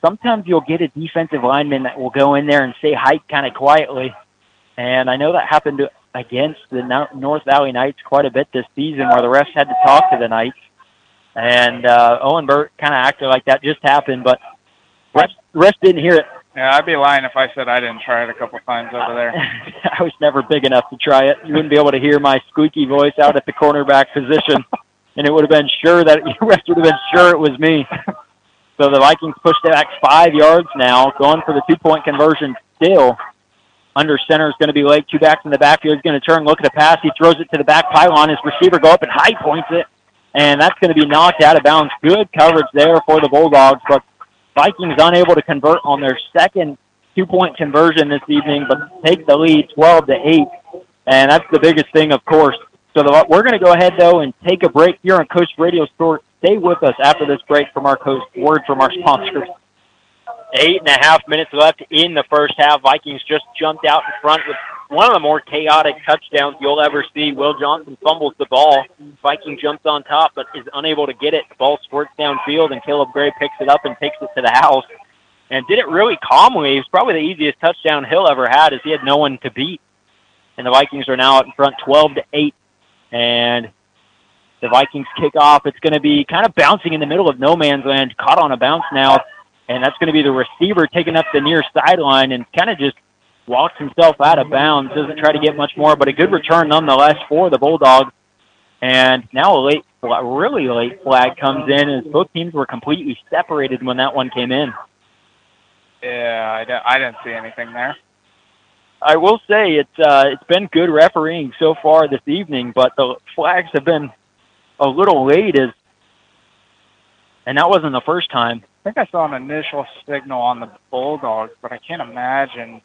sometimes you'll get a defensive lineman that will go in there and say hike kind of quietly. And I know that happened against the North Valley Knights quite a bit this season where the refs had to talk to the Knights. And Owen Burt kind of acted like that just happened, but refs didn't hear it. Yeah, I'd be lying if I said I didn't try it a couple times over there. I was never big enough to try it. You wouldn't be able to hear my squeaky voice out at the cornerback position, and it would have been sure that refs would have been sure it was me. So the Vikings pushed it back 5 yards now, going for the 2-point conversion still. Under center is going to be Lake. Two backs in the backfield. He's going to turn, look at a pass. He throws it to the back pylon. His receiver go up and high points it, and that's going to be knocked out of bounds. Good coverage there for the Bulldogs, but Vikings unable to convert on their second 2-point conversion this evening, but take the lead 12-8, and that's the biggest thing, of course. So we're going to go ahead, though, and take a break here on Coast Radio Store. Stay with us after this break from our Coast. Word from our sponsors. 8.5 minutes left in the first half. Vikings just jumped out in front with one of the more chaotic touchdowns you'll ever see. Will Johnson fumbles the ball. Viking jumps on top but is unable to get it. The ball squirts downfield, and Caleb Gray picks it up and takes it to the house. And did it really calmly. It was probably the easiest touchdown Hill ever had, as he had no one to beat. And the Vikings are now out in front 12-8. And the Vikings kick off. It's going to be kind of bouncing in the middle of no man's land, caught on a bounce now. And that's going to be the receiver taking up the near sideline and kind of just walks himself out of bounds. Doesn't try to get much more, but a good return nonetheless for the Bulldogs. And now a really late flag comes in, as both teams were completely separated when that one came in. Yeah, I didn't see anything there. I will say it's been good refereeing so far this evening, but the flags have been a little late, and that wasn't the first time. I think I saw an initial signal on the Bulldogs, but I can't imagine,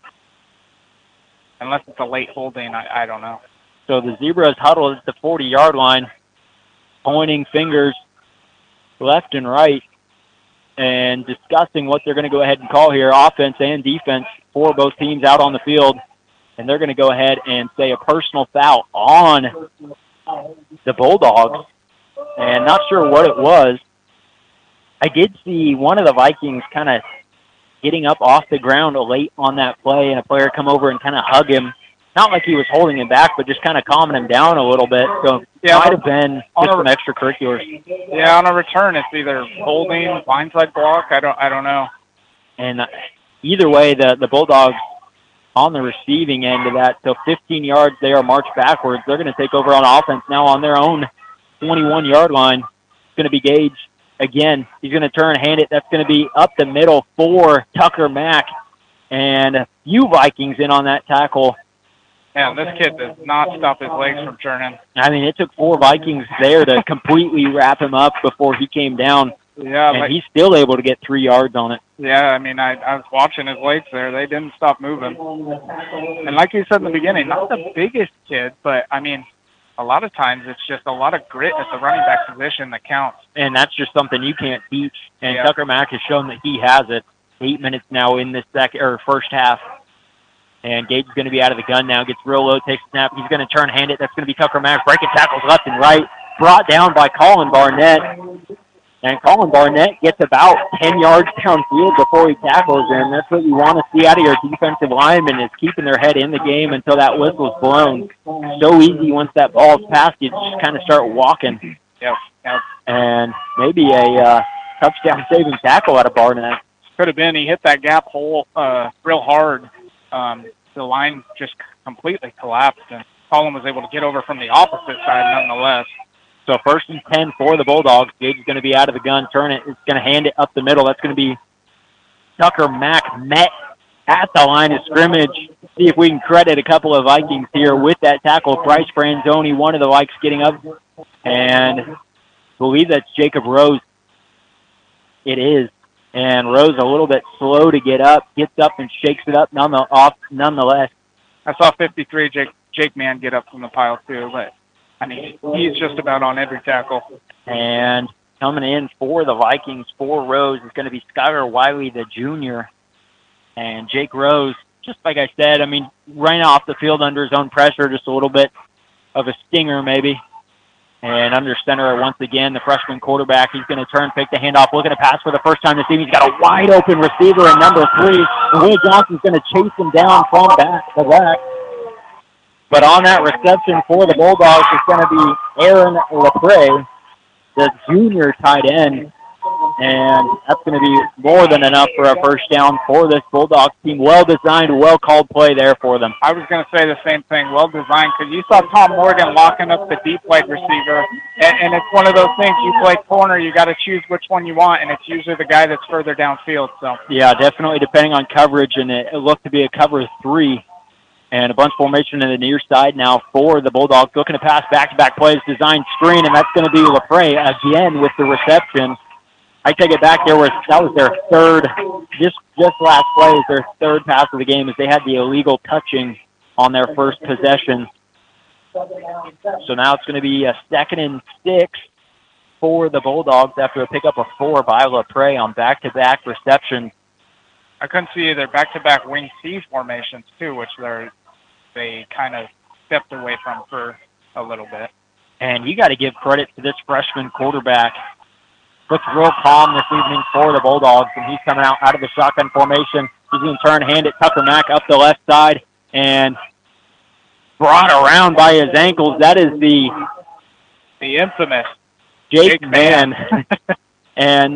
unless it's a late holding, I don't know. So the Zebras huddled at the 40-yard line, pointing fingers left and right, and discussing what they're going to go ahead and call here, offense and defense for both teams out on the field. And they're going to go ahead and say a personal foul on the Bulldogs. And not sure what it was. I did see one of the Vikings kind of getting up off the ground late on that play, and a player come over and kind of hug him. Not like he was holding him back, but just kind of calming him down a little bit. So it might have been just some extracurriculars. Yeah, on a return, it's either holding, blindside block. I don't know. And either way, the Bulldogs on the receiving end of that. So 15 yards there, march backwards. They're going to take over on offense now on their own 21-yard line. It's going to be Gage again. He's going to turn, hand it. That's going to be up the middle for Tucker Mack. And a few Vikings in on that tackle. Yeah, this kid does not stop his legs from churning. I mean, it took 4 Vikings there to completely wrap him up before he came down. Yeah, and he's still able to get 3 yards on it. Yeah, I mean, I was watching his legs there. They didn't stop moving. And like you said in the beginning, not the biggest kid, but, I mean, a lot of times it's just a lot of grit at the running back position that counts. And that's just something you can't teach. And Tucker Mack has shown that he has it. 8 minutes now in this first half. And Gage is going to be out of the gun now. Gets real low, takes a snap. He's going to turn, hand it. That's going to be Tucker Mack. Breaking tackles left and right. Brought down by Colin Barnett. And Colin Barnett gets about 10 yards downfield before he tackles him. That's what you want to see out of your defensive lineman, is keeping their head in the game until that whistle's blown. So easy once that ball's passed, you just kind of start walking. Yep. And maybe a touchdown-saving tackle out of Barnett. Could have been. He hit that gap hole real hard. The line just completely collapsed, and Colin was able to get over from the opposite side nonetheless. So 1st and 10 for the Bulldogs. Gage is going to be out of the gun. Turn it. It's going to hand it up the middle. That's going to be Tucker Mack met at the line of scrimmage. See if we can credit a couple of Vikings here with that tackle. Bryce Franzoni, one of the Vikes, getting up. And I believe that's Jacob Rose. It is. And Rose a little bit slow to get up. Gets up and shakes it up nonetheless. I saw 53 Jake Mann get up from the pile too, but I mean, he's just about on every tackle. And coming in for the Vikings for Rose is going to be Skylar Wiley, the junior. And Jake Rose, just like I said, I mean, running off the field under his own pressure, just a little bit of a stinger maybe. And under center once again, the freshman quarterback. He's going to turn, pick the handoff, looking to pass for the first time this evening. He's got a wide open receiver in number 3. And Will Johnson's going to chase him down from back to back. But on that reception for the Bulldogs is going to be Aaron LaPre, the junior tight end. And that's going to be more than enough for a first down for this Bulldogs team. Well-designed, well-called play there for them. I was going to say the same thing, well-designed, because you saw Tom Morgan locking up the deep wide receiver, and it's one of those things, you play corner, you got to choose which one you want, and it's usually the guy that's further downfield. So yeah, definitely depending on coverage, and it looked to be a cover 3. And a bunch formation in the near side now for the Bulldogs. Looking to pass back-to-back plays, design screen, and that's going to be LaPre again with the reception. I take it back. That was their third, just last play is their third pass of the game as they had the illegal touching on their first possession. So now it's going to be a 2nd and 6 for the Bulldogs after a pickup of 4 by LaPre on back-to-back receptions. I couldn't see their back-to-back wing C formations too, which they kind of stepped away from for a little bit. And you got to give credit to this freshman quarterback. Looks real calm this evening for the Bulldogs, and he's coming out of the shotgun formation. He's going to turn, hand it Tucker Mack up the left side, and brought around by his ankles. That is the infamous Jake Mann. And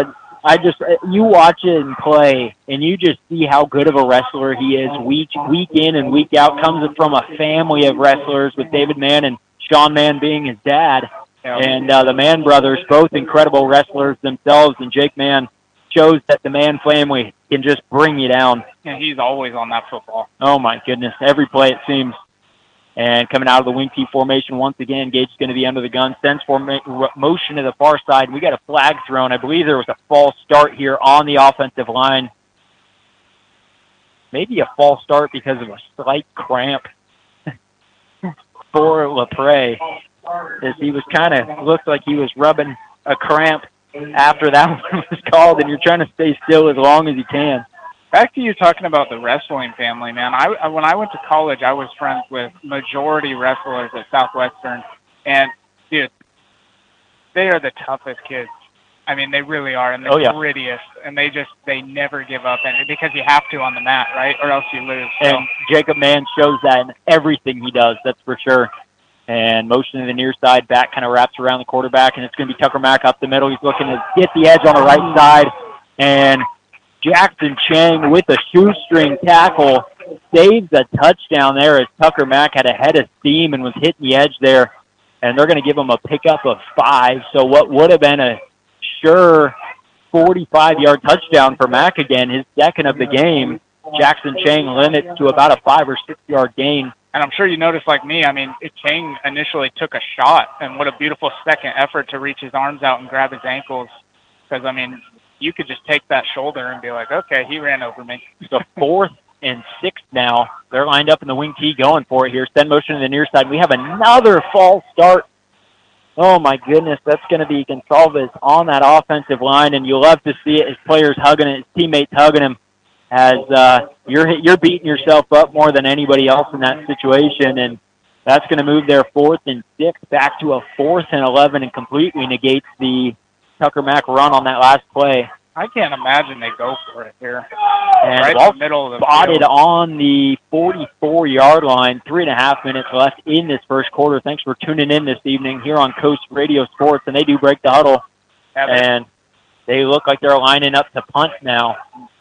you watch him play, and you just see how good of a wrestler he is week in and week out. Comes from a family of wrestlers with David Mann and Sean Mann being his dad. Yeah. And the Mann brothers, both incredible wrestlers themselves, and Jake Mann shows that the Mann family can just bring you down. And he's always on that football. Oh, my goodness. Every play, it seems. And coming out of the wing T formation once again, Gage is going to be under the gun. Sends motion to the far side. We got a flag thrown. I believe there was a false start here on the offensive line. Maybe a false start because of a slight cramp for LaPre. As he was looked like he was rubbing a cramp after that one was called, and you're trying to stay still as long as you can. Back to you talking about the wrestling family, man. When I went to college, I was friends with majority wrestlers at Southwestern, and dude, they are the toughest kids. I mean, they really are, and the grittiest, and they never give up, and because you have to on the mat, right, or else you lose. And Jacob Mann shows that in everything he does, that's for sure. And motion to the near side, back kind of wraps around the quarterback, and it's going to be Tucker Mack up the middle. He's looking to get the edge on the right side, and Jackson Chang with a shoestring tackle saves a touchdown there as Tucker Mack had a head of steam and was hitting the edge there, and they're going to give him a pickup of 5. So what would have been a sure 45-yard touchdown for Mack again, his second of the game. Jackson Chang limits to about a 5 or 6 yard gain. And I'm sure you noticed, like me, I mean, Chang initially took a shot, and what a beautiful second effort to reach his arms out and grab his ankles. Because, I mean, you could just take that shoulder and be like, okay, he ran over me. So 4th and 6 now. They're lined up in the wing T going for it here. Send motion to the near side. We have another false start. Oh, my goodness, that's going to be Gonsalves on that offensive line, and you'll love to see it. His players hugging it, his teammates hugging him. As you're beating yourself up more than anybody else in that situation, and that's going to move their 4th and 6 back to a 4th and 11 and completely negates the Tucker Mack run on that last play. I can't imagine they go for it here. And right in the middle of the spotted field. On the 44-yard line, 3.5 minutes left in this first quarter. Thanks for tuning in this evening here on Coast Radio Sports, and they do break the huddle, and they look like they're lining up to punt now.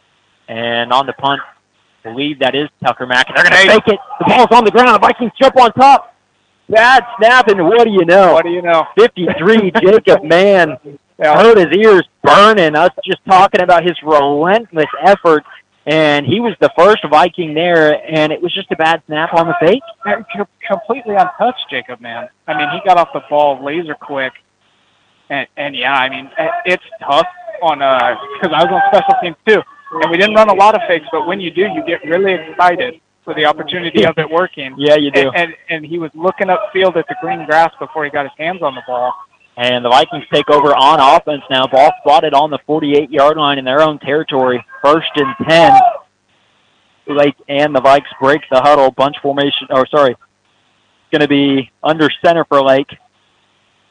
And on the punt, I believe that is Tucker Mack. And they're going to fake it. The ball's on the ground. The Vikings jump on top. Bad snap, and what do you know? 53, Jacob Mann hurt his ears burning. Us just talking about his relentless effort. And he was the first Viking there, and it was just a bad snap on the fake. Completely untouched, Jacob Mann. I mean, he got off the ball laser quick. And yeah, I mean, it's tough on because I was on special teams too. And we didn't run a lot of fakes, but when you do, you get really excited for the opportunity of it working. Yeah, you do. And he was looking upfield at the green grass before he got his hands on the ball. And the Vikings take over on offense now. Ball spotted on the 48-yard line in their own territory. 1st and 10. Lake and the Vikes break the huddle. Bunch formation. It's going to be under center for Lake.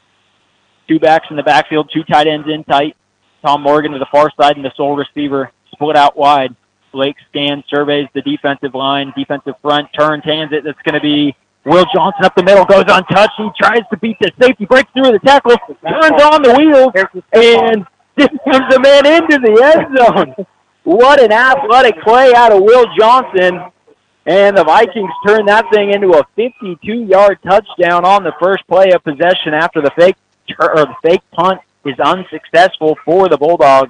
Two backs in the backfield, two tight ends in tight. Tom Morgan to the far side and the sole receiver split out wide. Blake scans, surveys the defensive line, defensive front, turns, hands it. That's going to be Will Johnson up the middle, goes untouched. He tries to beat the safety, breaks through the tackle, turns on the wheels, and sends the man into the end zone. What an athletic play out of Will Johnson. And the Vikings turn that thing into a 52-yard touchdown on the first play of possession after the fake punt is unsuccessful for the Bulldogs.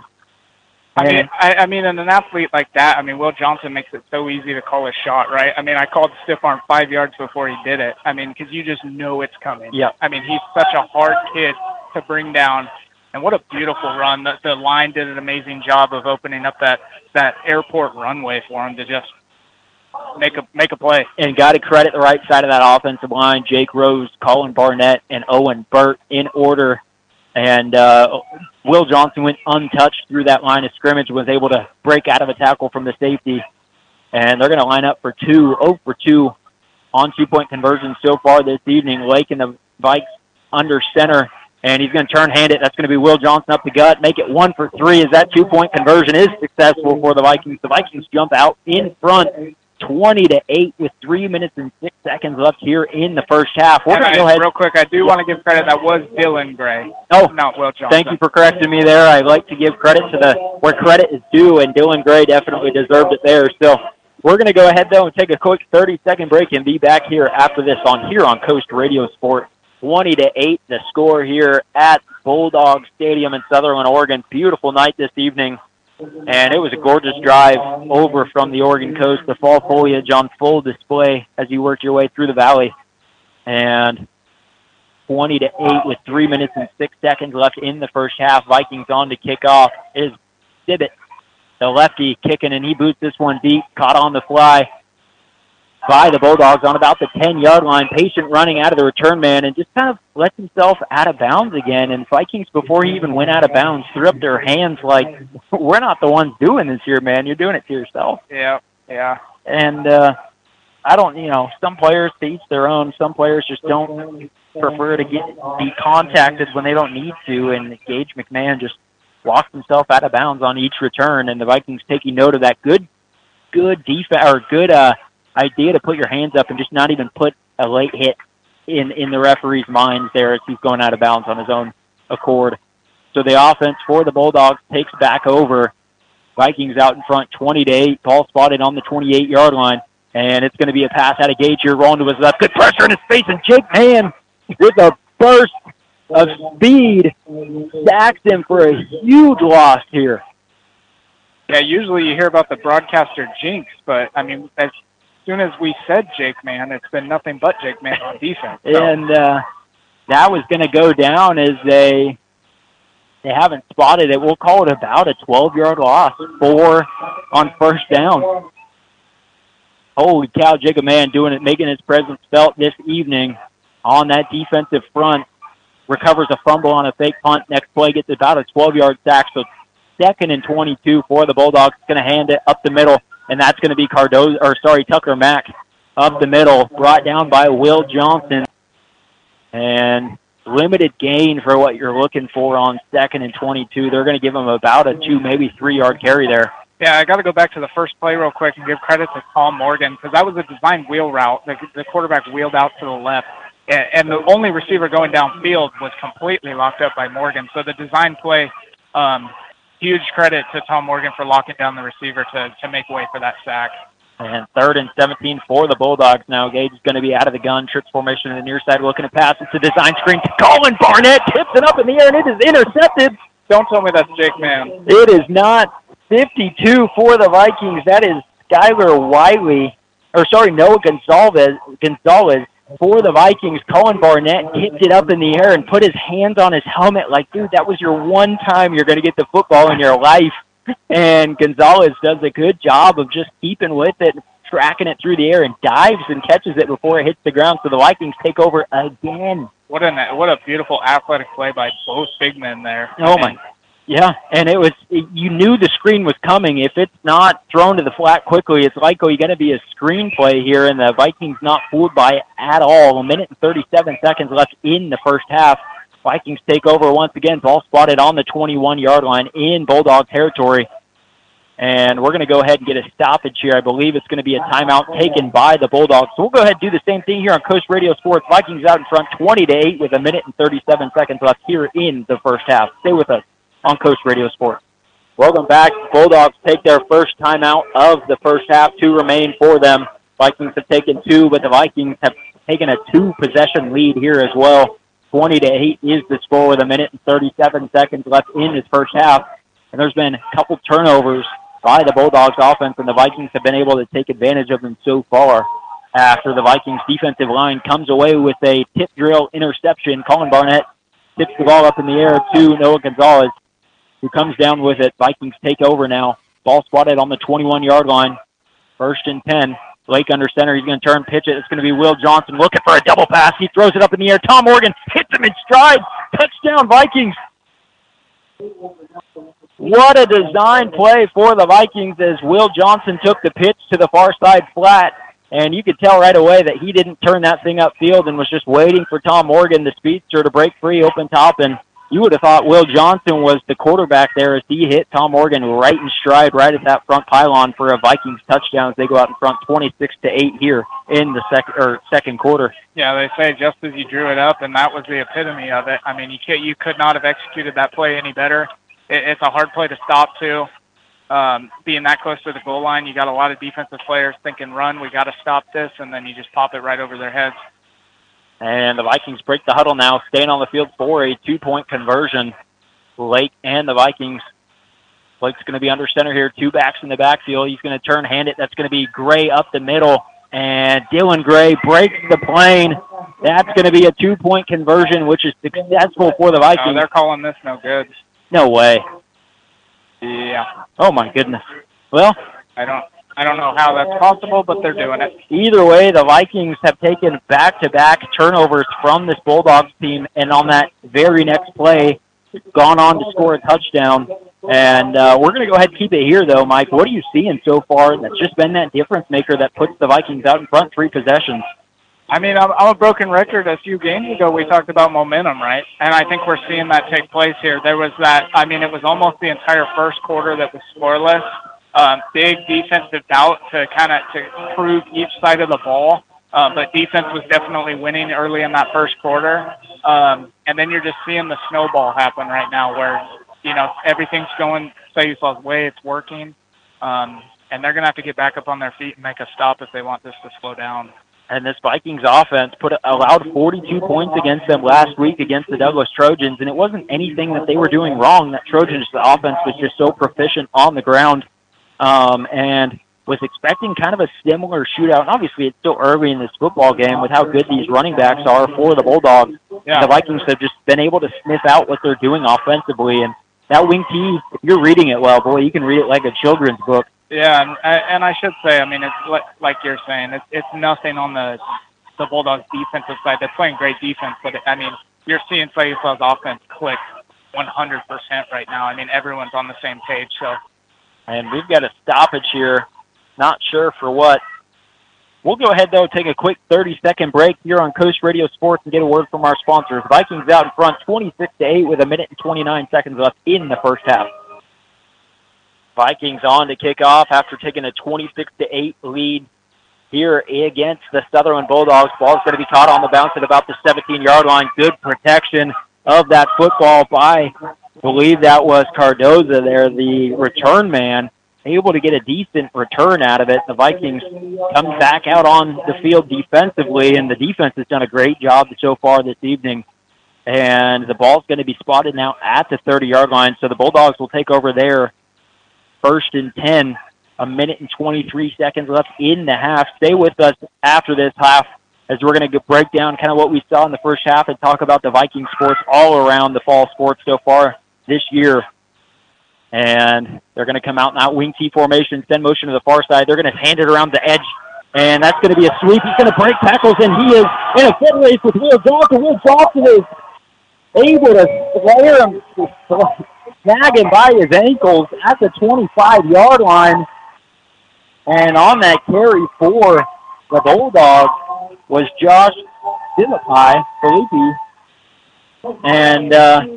I mean, in an athlete like that, I mean, Will Johnson makes it so easy to call a shot, right? I mean, I called stiff arm 5 yards before he did it. I mean, because you just know it's coming. Yeah. I mean, he's such a hard kid to bring down. And what a beautiful run. The line did an amazing job of opening up that airport runway for him to just make a play. And got to credit the right side of that offensive line, Jake Rose, Colin Barnett, and Owen Burt in order. And Will Johnson went untouched through that line of scrimmage, was able to break out of a tackle from the safety. And they're going to line up for 0 for 2 on two-point conversions so far this evening. Lake and the Vikes under center. And he's going to turn hand it. That's going to be Will Johnson up the gut. Make it 1 for 3 as that two-point conversion is successful for the Vikings. The Vikings jump out in front 20-8 with 3 minutes and 6 seconds left here in the first half. We're going to go ahead. Real quick, I do want to give credit. That was Dylan Gray. Oh, not Will Johnson. Thank you for correcting me there. I like to give credit to where credit is due, and Dylan Gray definitely deserved it there. So we're going to go ahead, though, and take a quick 30-second break and be back here after this on Coast Radio Sport. 20-8, the score here at Bulldog Stadium in Sutherland, Oregon. Beautiful night this evening, and it was a gorgeous drive over from the Oregon coast. The fall foliage on full display as you worked your way through the valley. And 20-8 with 3 minutes and 6 seconds left in the first half. Vikings on to kick off. It is Sibbett, the lefty, kicking, and he boots this one deep, caught on the fly by the Bulldogs on about the 10-yard line. Patient running out of the return man and just kind of lets himself out of bounds again. And Vikings, before he even went out of bounds, threw up their hands like, we're not the ones doing this here, man. You're doing it to yourself. Yeah. And I don't, some players to each their own. Some players just don't prefer to be contacted when they don't need to. And Gage McMahon just walked himself out of bounds on each return. And the Vikings taking note of that good defense or good idea to put your hands up and just not even put a late hit in the referee's minds there as he's going out of bounds on his own accord. So the offense for the Bulldogs takes back over. Vikings out in front 20-8. Ball spotted on the 28-yard line. And it's going to be a pass out of Gage here, rolling to his left. Good pressure in his face, and Jake Mann with a burst of speed sacks him for a huge loss here. Yeah, usually you hear about the broadcaster jinx, but, I mean, as soon as we said Jake Mann, it's been nothing but Jake Mann on defense. So. And that was going to go down as they haven't spotted it. We'll call it about a 12-yard loss, 4 on first down. Holy cow, Jacob Mann making his presence felt this evening on that defensive front. Recovers a fumble on a fake punt. Next play gets about a 12-yard sack. So 2nd and 22 for the Bulldogs. Going to hand it up the middle. And that's going to be Tucker Mack up the middle, brought down by Will Johnson. And limited gain for what you're looking for on 2nd and 22. They're going to give him about a 2, maybe 3-yard carry there. Yeah, I got to go back to the first play real quick and give credit to Tom Morgan because that was a design wheel route. The quarterback wheeled out to the left, and the only receiver going downfield was completely locked up by Morgan. So the design play, huge credit to Tom Morgan for locking down the receiver to make way for that sack. And 3rd and 17 for the Bulldogs now. Gage is going to be out of the gun. Trips formation in the near side, looking to pass. It's a design screen to Colin Barnett. Tips it up in the air, and it is intercepted. Don't tell me that's Jake Mann. It is not. 52 for the Vikings. That is Noah Gonzalez for the Vikings. Colin Barnett tipped it up in the air and put his hands on his helmet like, dude, that was your one time you're going to get the football in your life. And Gonzalez does a good job of just keeping with it, tracking it through the air, and dives and catches it before it hits the ground. So the Vikings take over again. What a beautiful athletic play by both big men there. Oh, my. Yeah, and you knew the screen was coming. If it's not thrown to the flat quickly, it's likely going to be a screen play here, and the Vikings not fooled by it at all. 1 minute and 37 seconds left in the first half. Vikings take over once again. Ball spotted on the 21-yard line in Bulldog territory. And we're going to go ahead and get a stoppage here. I believe it's going to be a timeout taken by the Bulldogs. So we'll go ahead and do the same thing here on Coast Radio Sports. Vikings out in front 20-8 with 1:37 left here in the first half. Stay with us on Coast Radio Sports. Welcome back. Bulldogs take their first timeout of the first half. 2 remain for them. Vikings have taken 2, but the Vikings have taken a 2-possession lead here as well. 20-8 is the score with 1:37 left in this first half. And there's been a couple turnovers by the Bulldogs offense, and the Vikings have been able to take advantage of them so far. After the Vikings defensive line comes away with a tip drill interception, Colin Barnett tips the ball up in the air to Noah Gonzalez, who comes down with it. Vikings take over now. Ball spotted on the 21-yard line. 1st and 10. Blake under center. He's going to turn, pitch it. It's going to be Will Johnson looking for a double pass. He throws it up in the air. Tom Morgan hits him in stride. Touchdown, Vikings. What a design play for the Vikings as Will Johnson took the pitch to the far side flat. And you could tell right away that he didn't turn that thing upfield and was just waiting for Tom Morgan, the speedster, to break free open top. And you would have thought Will Johnson was the quarterback there as he hit Tom Morgan right in stride, right at that front pylon for a Vikings touchdown as they go out in front 26-8 here in the second quarter. Yeah, they say just as you drew it up, and that was the epitome of it. I mean, you could not have executed that play any better. It's a hard play to stop, too. Being that close to the goal line, you got a lot of defensive players thinking, run, we got to stop this, and then you just pop it right over their heads. And the Vikings break the huddle now, staying on the field for a 2-point conversion. Blake and the Vikings. Blake's going to be under center here, 2 backs in the backfield. He's going to turn, hand it. That's going to be Gray up the middle. And Dylan Gray breaks the plane. That's going to be a 2-point conversion, which is successful for the Vikings. Oh, they're calling this no good. No way. Yeah. Oh, my goodness. Well, I don't know how that's possible, but they're doing it. Either way, the Vikings have taken back-to-back turnovers from this Bulldogs team, and on that very next play, gone on to score a touchdown. And we're going to go ahead and keep it here, though, Mike. What are you seeing so far that's just been that difference maker that puts the Vikings out in front 3 possessions? I mean, I'm a broken record. A few games ago, we talked about momentum, right? And I think we're seeing that take place here. There was that, I mean, it was almost the entire first quarter that was scoreless. Big defensive doubt to prove each side of the ball. But defense was definitely winning early in that first quarter. And then you're just seeing the snowball happen right now where, everything's going Sayuslaw's way. It's working. And they're going to have to get back up on their feet and make a stop if they want this to slow down. And this Vikings offense allowed 42 points against them last week against the Douglas Trojans, and it wasn't anything that they were doing wrong. That Trojans offense was just so proficient on the ground, and was expecting kind of a similar shootout. And obviously, it's still early in this football game with how good these running backs are for the Bulldogs. Yeah. The Vikings have just been able to sniff out what they're doing offensively, and that wing tee, if you're reading it well, boy, you can read it like a children's book. Yeah, and I should say, I mean, it's like you're saying, it's nothing on the Bulldogs' defensive side. They're playing great defense, but, I mean, you're seeing Sayuslaw's offense click 100% right now. I mean, everyone's on the same page. So, and we've got a stoppage here. Not sure for what. We'll go ahead, though, take a quick 30-second break here on Coast Radio Sports and get a word from our sponsors. Vikings out in front 26-8 with 1:29 left in the first half. Vikings on to kick off after taking a 26-8 lead here against the Sutherland Bulldogs. Ball's going to be caught on the bounce at about the 17-yard line. Good protection of that football by, I believe that was Cardoza there, the return man, able to get a decent return out of it. The Vikings come back out on the field defensively, and the defense has done a great job so far this evening. And the ball's going to be spotted now at the 30-yard line, so the Bulldogs will take over there. 1st and 10, 1:23 left in the half. Stay with us after this half as we're going to break down kind of what we saw in the first half and talk about the Viking sports all around the fall sports so far this year. And they're going to come out in that wing T formation, send motion to the far side. They're going to hand it around the edge, and that's going to be a sweep. He's going to break tackles, and he is in a foot race with Will Johnson. Will Johnson is able to flare him, snag him by his ankles at the 25-yard line. And on that carry for the Bulldogs was Josh Felipe. And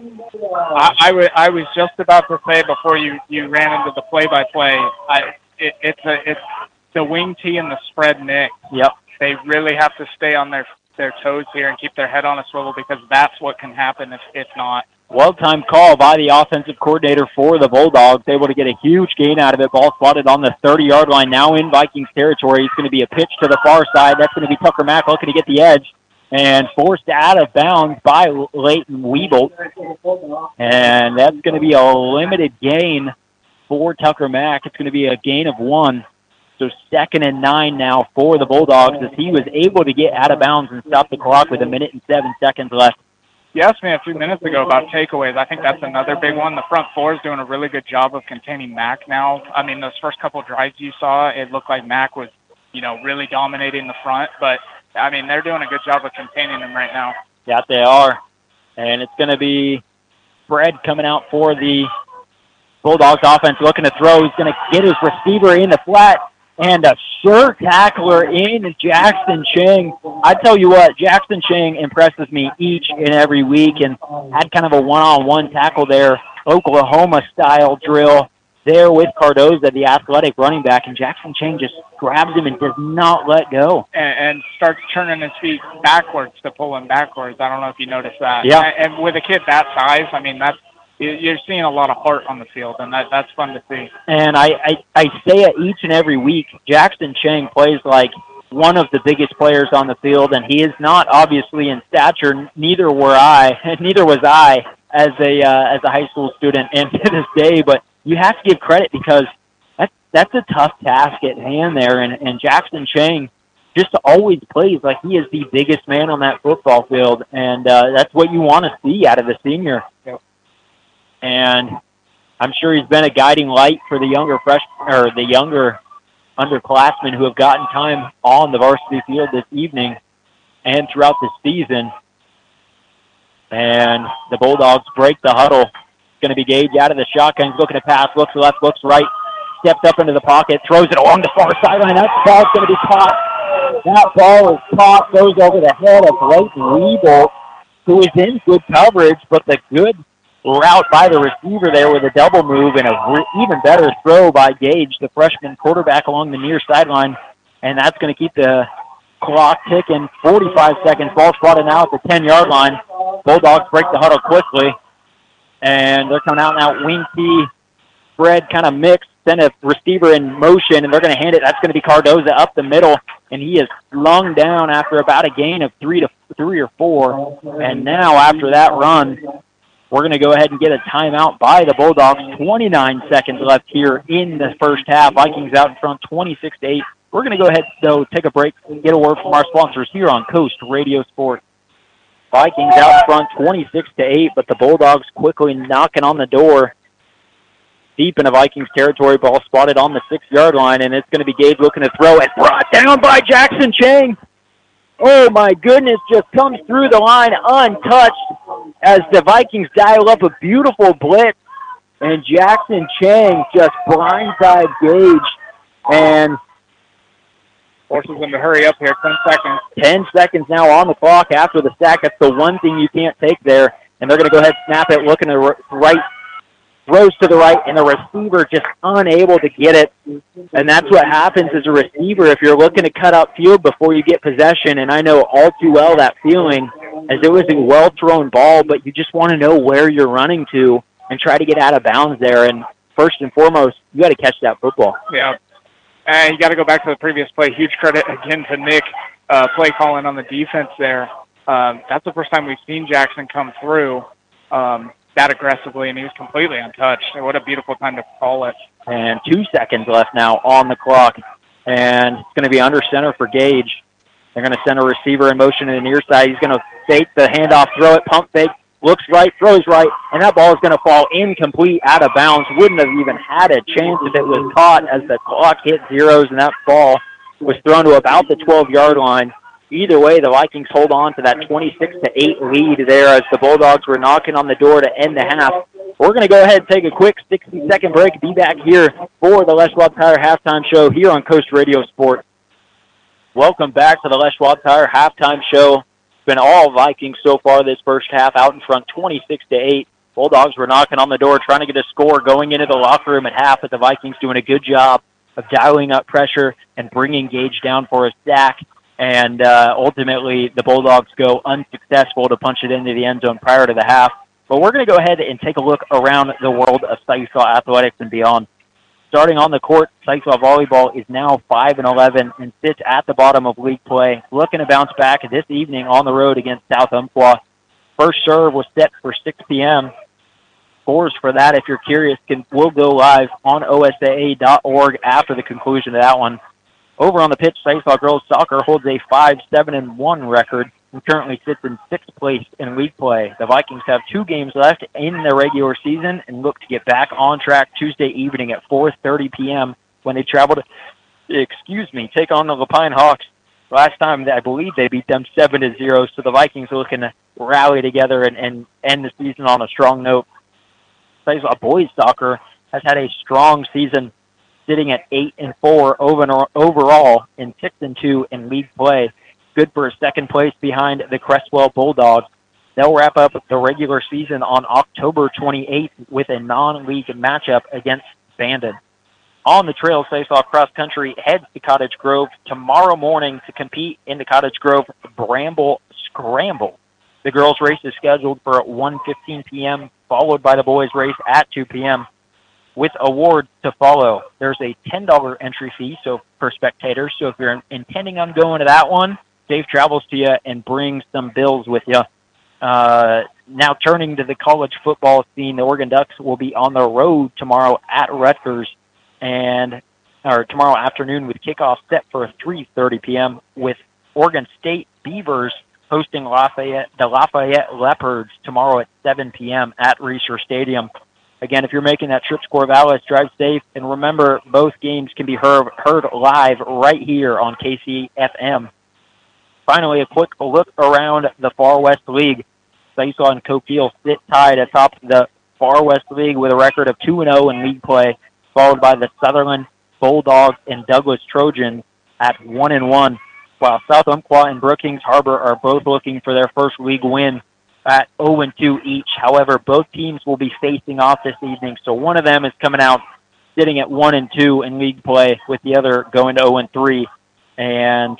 I was just about to say before you ran into the play-by-play, it's the wing tee and the spread mix. Yep. They really have to stay on their toes here and keep their head on a swivel, because that's what can happen if not. Well-timed call by the offensive coordinator for the Bulldogs, able to get a huge gain out of it. Ball spotted on the 30-yard line, now in Vikings territory. It's going to be a pitch to the far side. That's going to be Tucker Mack looking to get the edge, and forced out of bounds by Leighton Wiebolt. And that's going to be a limited gain for Tucker Mack. It's going to be a gain of 1. So 2nd and 9 now for the Bulldogs, as he was able to get out of bounds and stop the clock with 1 minute and 7 seconds left. You asked me a few minutes ago about takeaways. I think that's another big one. The front four is doing a really good job of containing Mack now. I mean, those first couple of drives you saw, it looked like Mack was, really dominating the front. But, I mean, they're doing a good job of containing him right now. Yeah, they are. And it's going to be Fred coming out for the Bulldogs offense, looking to throw. He's going to get his receiver in the flat. And a sure tackler in Jackson Chang. I tell you what, Jackson Chang impresses me each and every week, and had kind of a one-on-one tackle there, Oklahoma-style drill there with Cardoza, the athletic running back, and Jackson Chang just grabs him and does not let go. And starts turning his feet backwards to pull him backwards. I don't know if you noticed that. Yeah. And with a kid that size, I mean, you're seeing a lot of heart on the field, and that's fun to see. And I say it each and every week, Jackson Chang plays like one of the biggest players on the field, and he is not obviously in stature. Neither was I as a high school student and to this day. But you have to give credit, because that's a tough task at hand there. And Jackson Chang just always plays like he is the biggest man on that football field, and that's what you want to see out of the senior. Yep. And I'm sure he's been a guiding light for the younger underclassmen who have gotten time on the varsity field this evening and throughout the season. And the Bulldogs break the huddle. It's going to be Gage out of the shotgun. He's looking to pass, looks left, looks right, steps up into the pocket, throws it along the far sideline. That ball's going to be caught. That ball is caught, goes over the head of Leighton Wiebolt, who is in good coverage, but the good route by the receiver there with a double move, and a even better throw by Gage, the freshman quarterback, along the near sideline. And that's going to keep the clock ticking. 45 seconds. Ball spotted now at the 10-yard line. Bulldogs break the huddle quickly. And they're coming out now. Wing tee, spread kind of mixed. Send a receiver in motion, and they're going to hand it. That's going to be Cardoza up the middle, and he is slung down after about a gain of 3 or 4. And now after that run, we're going to go ahead and get a timeout by the Bulldogs. 29 seconds left here in the first half. Vikings out in front 26-8. We're going to go ahead, though, take a break and get a word from our sponsors here on Coast Radio Sports. Vikings out in front 26-8, but the Bulldogs quickly knocking on the door deep into Vikings territory. Ball spotted on the 6-yard line, and it's going to be Gage looking to throw it. Brought down by Jackson Chang. Oh, my goodness, just comes through the line untouched as the Vikings dial up a beautiful blitz, and Jackson Chang just blindside Gage and forces them to hurry up here. 10 seconds. 10 seconds now on the clock after the sack. That's the one thing you can't take there, and they're going to go ahead and snap it, looking to right, throws to the right, and the receiver just unable to get it. And that's what happens as a receiver if you're looking to cut out field before you get possession. And I know all too well that feeling, as it was a well-thrown ball, but you just want to know where you're running to and try to get out of bounds there. And first and foremost, you got to catch that football. Yeah. And you got to go back to the previous play. Huge credit again to Nick, play calling on the defense there. That's the first time we've seen Jackson come through that aggressively, and he was completely untouched. What a beautiful time to call it. And 2 seconds left now on the clock, and it's going to be under center for Gage. They're going to send a receiver in motion to the near side. He's going to fake the handoff, throw it, pump fake, looks right, throws right, and that ball is going to fall incomplete, out of bounds. Wouldn't have even had a chance if it was caught as the clock hit zeros, and that ball was thrown to about the 12-yard line. Either way, the Vikings hold on to that 26-8 lead there as the Bulldogs were knocking on the door to end the half. We're going to go ahead and take a quick 60-second break. Be back here for the Les Schwab Tire Halftime Show here on Coast Radio Sports. Welcome back to the Les Schwab Tire Halftime Show been all Vikings so far this first half, out in front 26-8. Bulldogs were knocking on the door, trying to get a score going into the locker room at half, but the Vikings doing a good job of dialing up pressure and bringing Gage down for a sack. And ultimately, the Bulldogs go unsuccessful to punch it into the end zone prior to the half. But we're going to go ahead and take a look around the world of Sykesville athletics and beyond. Starting on the court, Sykesville volleyball is now 5-11 and sits at the bottom of league play, looking to bounce back this evening on the road against South Umpqua. First serve was set for 6 p.m. Scores for that, if you're curious, will go live on OSAA.org after the conclusion of that one. Over on the pitch, Sykesville girls soccer holds a 5-7-1 record and currently sits in 6th place in league play. The Vikings have 2 games left in the regular season and look to get back on track Tuesday evening at 4:30 p.m. when they travel to, take on the Lapine Hawks. Last time, I believe they beat them 7-0, so the Vikings are looking to rally together and end the season on a strong note. Sykesville boys soccer has had a strong season, sitting at 8-4 overall and 6-2 in league play. Good for second place behind the Crestwell Bulldogs. They'll wrap up the regular season on October 28th with a non-league matchup against Bandon. On the trail, Sykesville cross country heads to Cottage Grove tomorrow morning to compete in the Cottage Grove Bramble Scramble. The girls' race is scheduled for 1:15 p.m., followed by the boys' race at 2 p.m. with awards to follow. There's a $10 entry fee for spectators, so if you're intending on going to that one, safe travels to you and bring some bills with you. Now turning to the college football scene, the Oregon Ducks will be on the road tomorrow at Rutgers, or tomorrow afternoon with kickoff set for 3:30 p.m. with Oregon State Beavers hosting the Lafayette Leopards tomorrow at 7 p.m. at Reser Stadium. Again, if you're making that trip to Corvallis, drive safe, and remember, both games can be heard live right here on KCFM. Finally, a quick look around the Far West League. Sykesville and Coquille sit tied atop the Far West League with a record of 2-0 in league play, followed by the Sutherland Bulldogs and Douglas Trojans at 1-1, while South Umpqua and Brookings Harbor are both looking for their first league win at 0-2 each. However, both teams will be facing off this evening, so one of them is coming out sitting at 1-2 in league play, with the other going to 0-3. And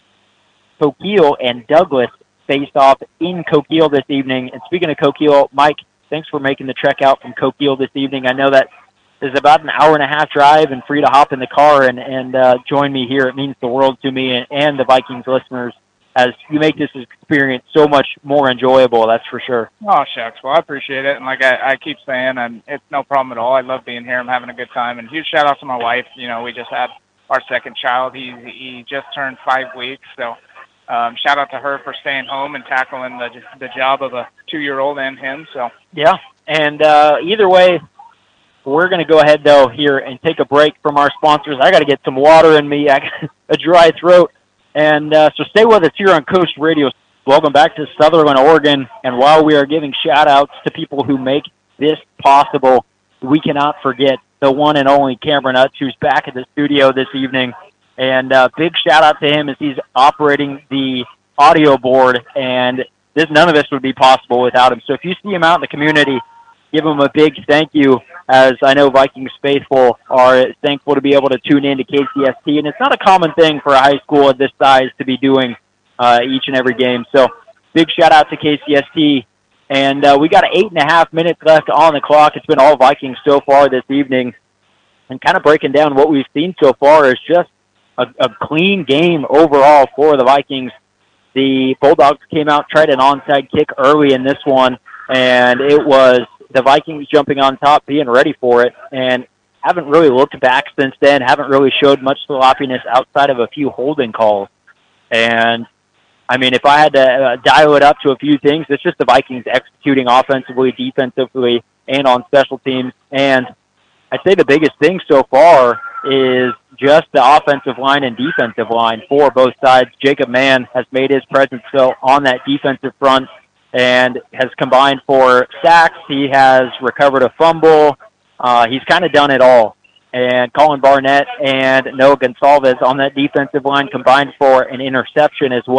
Coquille and Douglas faced off in Coquille this evening. And speaking of Coquille, Mike, thanks for making the trek out from Coquille this evening. I know that is about an hour-and-a-half drive, and for you to hop in the car and join me here, it means the world to me and the Vikings listeners, as you make this experience so much more enjoyable, that's for sure. Oh, shucks. Well, I appreciate it. And like I keep saying, and it's no problem at all. I love being here. I'm having a good time. And huge shout-out to my wife. You know, we just had our second child. He just turned 5 weeks, so shout out to her for staying home and tackling the job of a 2-year-old and him. So yeah, and either way, we're going to go ahead, though, here and take a break from our sponsors. I got to get some water in me. I got a dry throat. And so stay with us here on Coast Radio. Welcome back to Sutherland, Oregon. And while we are giving shout-outs to people who make this possible, we cannot forget the one and only Cameron Utz, who's back at the studio this evening. And big shout-out to him as he's operating the audio board. And none of this would be possible without him. So if you see him out in the community, give him a big thank you, as I know Vikings faithful are thankful to be able to tune in to KCST. And it's not a common thing for a high school of this size to be doing each and every game. So big shout-out to KCST. And we got 8.5 minutes left on the clock. It's been all Vikings so far this evening. And kind of breaking down what we've seen so far is just a clean game overall for the Vikings. The Bulldogs came out, tried an onside kick early in this one, and it was the Vikings jumping on top, being ready for it, and haven't really looked back since then, haven't really showed much sloppiness outside of a few holding calls. And, I mean, if I had to dial it up to a few things, it's just the Vikings executing offensively, defensively, and on special teams. And I'd say the biggest thing so far is just the offensive line and defensive line for both sides. Jacob Mann has made his presence felt on that defensive front and has combined for sacks. He has recovered a fumble. He's kind of done it all. And Colin Barnett and Noah Gonsalves on that defensive line combined for an interception as well.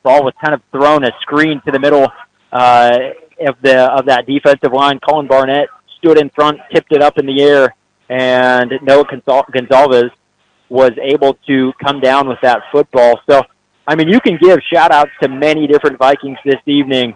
ball was kind of thrown a screen to the middle of that defensive line. Colin Barnett stood in front, tipped it up in the air, and Noah Gonzalez was able to come down with that football. So, I mean, you can give shout-outs to many different Vikings this evening,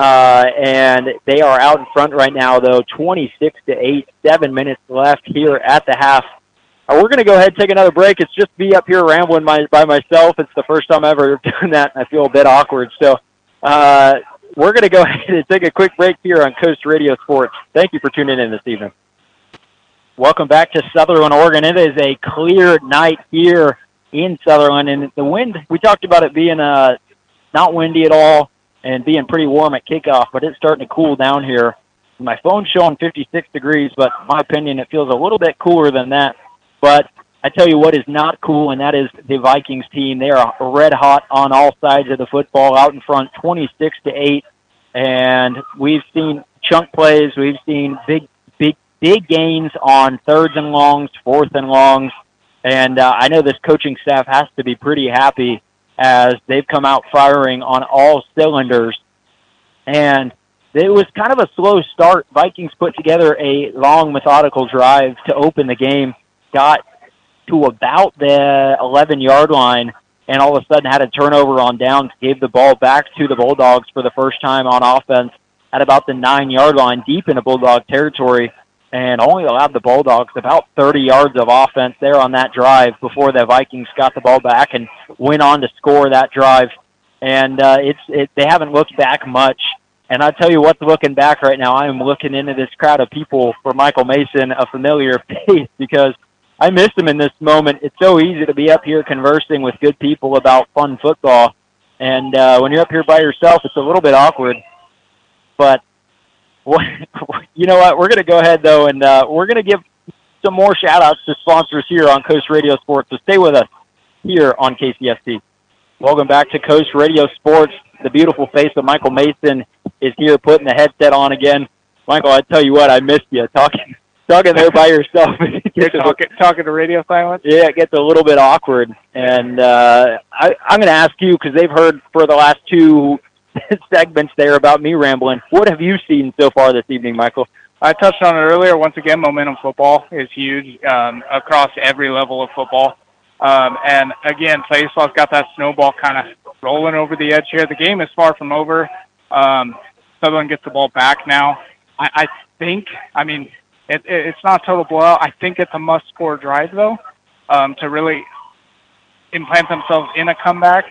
and they are out in front right now, though, 26-8, 7 minutes left here at the half. We're going to go ahead and take another break. It's just me up here rambling by myself. It's the first time I've ever done that, and I feel a bit awkward. So we're going to go ahead and take a quick break here on Coast Radio Sports. Thank you for tuning in this evening. Welcome back to Sutherland, Oregon. It is a clear night here in Sutherland, and the wind, we talked about it being not windy at all and being pretty warm at kickoff, but it's starting to cool down here. My phone's showing 56 degrees, but in my opinion, it feels a little bit cooler than that. But I tell you what is not cool, and that is the Vikings team. They are red hot on all sides of the football, out in front 26-8, and we've seen chunk plays. We've seen big gains on thirds and longs, fourth and longs, and I know this coaching staff has to be pretty happy as they've come out firing on all cylinders. And it was kind of a slow start. Vikings put together a long, methodical drive to open the game, got to about the 11-yard line, and all of a sudden had a turnover on downs, gave the ball back to the Bulldogs for the first time on offense at about the 9-yard line, deep into Bulldog territory, and only allowed the Bulldogs about 30 yards of offense there on that drive before the Vikings got the ball back and went on to score that drive. And they haven't looked back much. And I tell you what's looking back right now, I am looking into this crowd of people for Michael Mason, a familiar face, because I miss him in this moment. It's so easy to be up here conversing with good people about fun football. And when you're up here by yourself, it's a little bit awkward. But you know what? We're going to go ahead, though, and we're going to give some more shout-outs to sponsors here on Coast Radio Sports. So stay with us here on KCST. Welcome back to Coast Radio Sports. The beautiful face of Michael Mason is here putting the headset on again. Michael, I tell you what, I missed you talking there by yourself. You're talking to radio silence? Yeah, it gets a little bit awkward. And I'm going to ask you, because they've heard for the last two segments there about me rambling. What have you seen so far this evening, Michael? I touched on it earlier. Once again, momentum football is huge across every level of football. And again, Place's got that snowball kind of rolling over the edge here. The game is far from over. Sutherland gets the ball back now. I think, it's not a total blowout. I think it's a must-score drive, though, to really implant themselves in a comeback.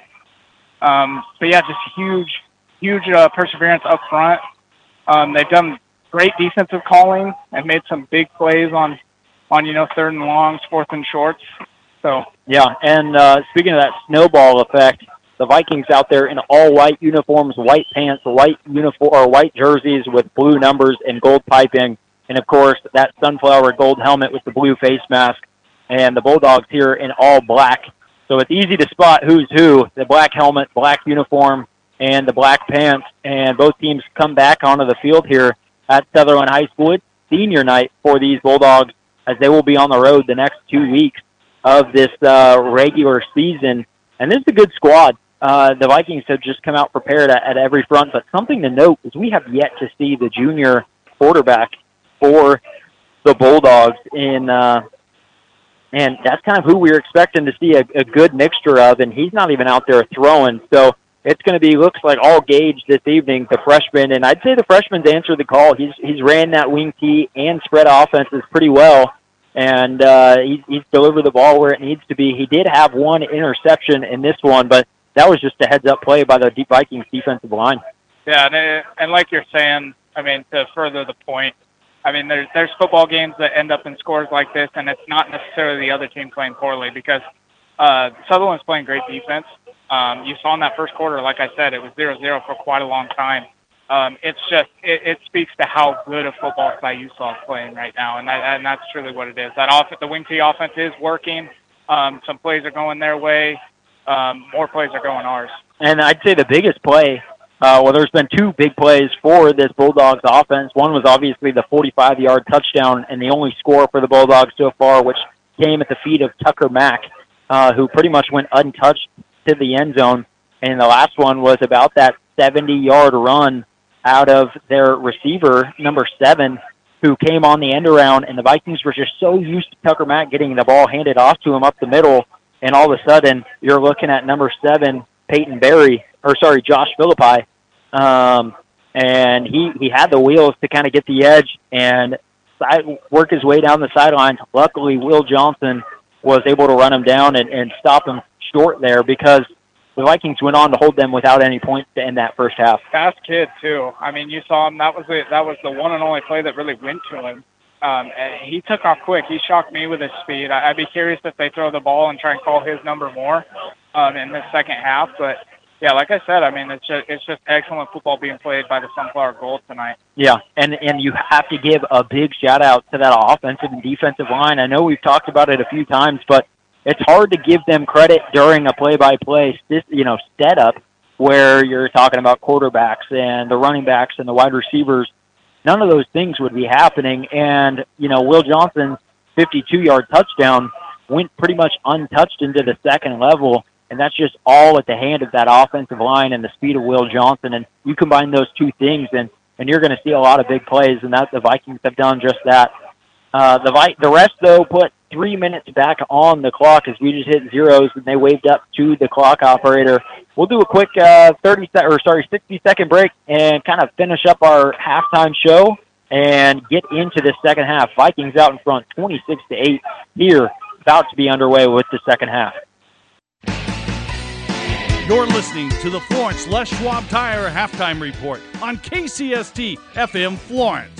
But yeah, just huge perseverance up front. They've done great defensive calling and made some big plays on third and longs, fourth and shorts. So yeah, and speaking of that snowball effect, the Vikings out there in all white uniforms, white pants, white jerseys with blue numbers and gold piping, and of course that sunflower gold helmet with the blue face mask, and the Bulldogs here in all black. So it's easy to spot who's who, the black helmet, black uniform, and the black pants. And both teams come back onto the field here at Sutherland High School. It's senior night for these Bulldogs as they will be on the road the next 2 weeks of this regular season. And this is a good squad. The Vikings have just come out prepared at every front. But something to note is we have yet to see the junior quarterback for the Bulldogs and that's kind of who we were expecting to see a good mixture of, and he's not even out there throwing. So it's going to be, looks like, all Gage this evening, the freshman. And I'd say the freshman's answered the call. He's ran that wing tee and spread offenses pretty well, and he's delivered the ball where it needs to be. He did have one interception in this one, but that was just a heads-up play by the Vikings defensive line. Yeah, and like you're saying, to further the point, there's football games that end up in scores like this, and it's not necessarily the other team playing poorly because Sutherland's playing great defense. You saw in that first quarter, like I said, it was 0-0 for quite a long time. It speaks to how good a football side Utah is playing right now, and that's truly what it is. The wing tee offense is working. Some plays are going their way. More plays are going ours. And I'd say the biggest play, there's been two big plays for this Bulldogs offense. One was obviously the 45-yard touchdown and the only score for the Bulldogs so far, which came at the feet of Tucker Mack, who pretty much went untouched to the end zone. And the last one was about that 70-yard run out of their receiver, number 7, who came on the end around, and the Vikings were just so used to Tucker Mack getting the ball handed off to him up the middle, and all of a sudden you're looking at number 7, Josh Philippi, and he had the wheels to kind of get the edge and work his way down the sideline. Luckily, Will Johnson was able to run him down and stop him short there, because the Vikings went on to hold them without any points to end that first half. Fast kid, too. I mean, you saw him. That was the one and only play that really went to him. And he took off quick. He shocked me with his speed. I'd be curious if they throw the ball and try and call his number more in the second half. But, yeah, like I said, I mean, it's just excellent football being played by the Sunflower Gold tonight. Yeah, and you have to give a big shout-out to that offensive and defensive line. I know we've talked about it a few times, but it's hard to give them credit during a play-by-play, setup where you're talking about quarterbacks and the running backs and the wide receivers. None of those things would be happening. And, Will Johnson's 52-yard touchdown went pretty much untouched into the second level, and that's just all at the hand of that offensive line and the speed of Will Johnson. And you combine those two things, and you're going to see a lot of big plays, and the Vikings have done just that. The rest, though, put 3 minutes back on the clock as we just hit zeros, and they waved up to the clock operator. We'll do a quick 60-second break and kind of finish up our halftime show and get into the second half. Vikings out in front, 26-8 here, about to be underway with the second half. You're listening to the Florence Les Schwab Tire Halftime Report on KCST FM Florence.